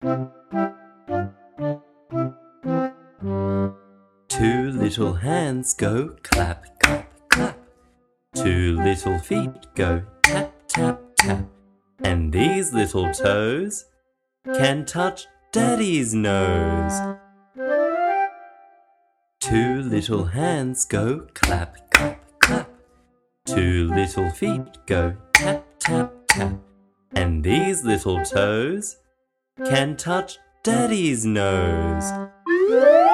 Two little hands go clap, clap, clap. Two little feet go tap, tap, tap. And these little toes can touch Daddy's nose. Two little hands go clap, clap, clap. Two little feet go tap, tap, tap. And these little toes can touch Daddy's nose.